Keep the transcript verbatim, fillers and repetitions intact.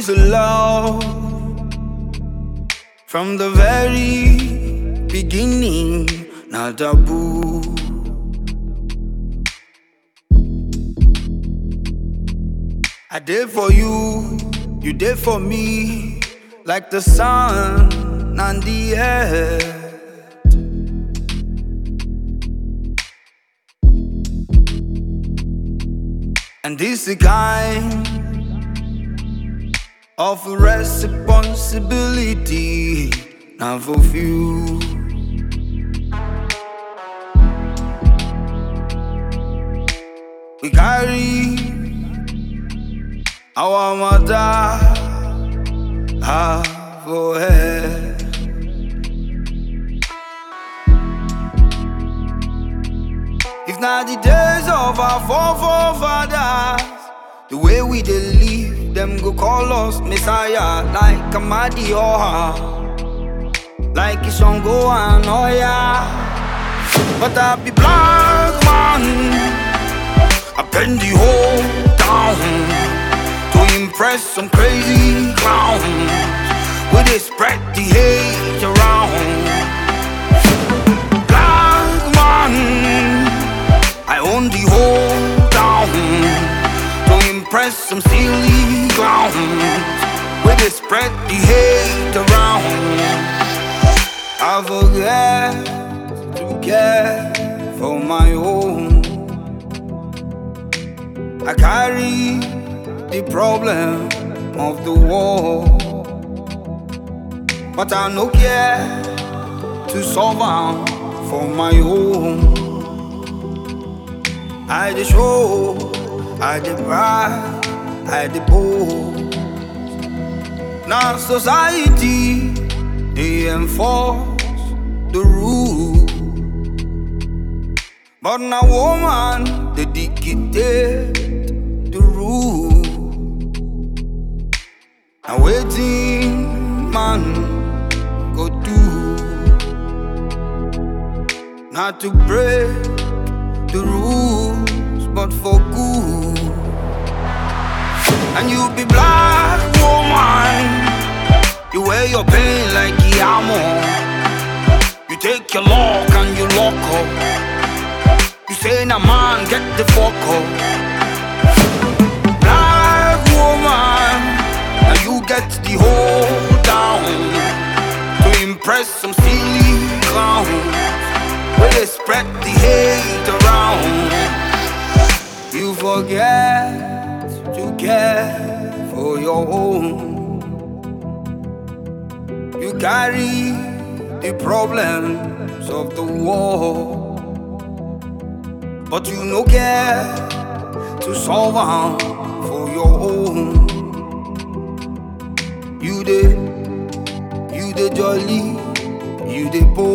to love from the very beginning, not taboo. I did for you, you did for me, like the sun and the earth. And this is a kind of responsibility not fulfilled. We carry our mother half for her. If not the days of our forefathers, the way we dey live, them go call us Messiah, like Amadi Oha, like Isongo and Oya. But I be black man, I bend the whole down to impress some crazy clowns. Will they spread the hate around? Black man, I own the whole town to impress some silly clowns. Will they spread the hate around? I forget to care for my own. I carry the problem of the war, but I no care to solve am for my own. I dey show, I dey brag, I dey boast. Now society dey enforce the rule, but now woman dey dictate the rule. Now wetin man go do? Not to break the rules, but for good. And you be black woman, you wear your pain like Yamo. You take your lock and you lock up. You say na man, get the fuck up. Black woman, now you get the whole down to impress some silly clowns. Where they spread the hate around. You forget to care for your own. You carry the problems of the war, but you no care to solve them for your own. You dey, you dey jolly, you dey bold.